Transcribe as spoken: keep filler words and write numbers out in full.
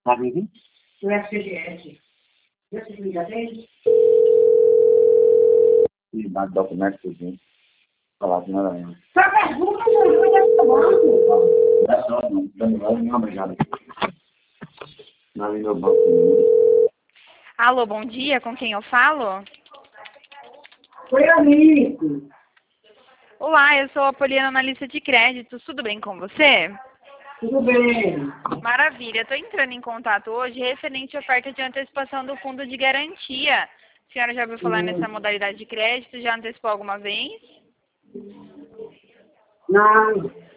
Tá vendo? O F G S. Esse que já tem? E bate documento por dentro. Falar de nada mesmo. Só pergunta, não vai dar trabalho. Não é só, não. Daniel, não, obrigado. Não, ali no banco. Alô, bom dia, com quem eu falo? Foi amigo. Olá, eu sou a Poliana, analista de créditos, tudo bem com você? Tudo bem. Maravilha, estou entrando em contato hoje referente à oferta de antecipação do fundo de garantia. A senhora já ouviu falar Hum. nessa modalidade de crédito? Já antecipou alguma vez? Não.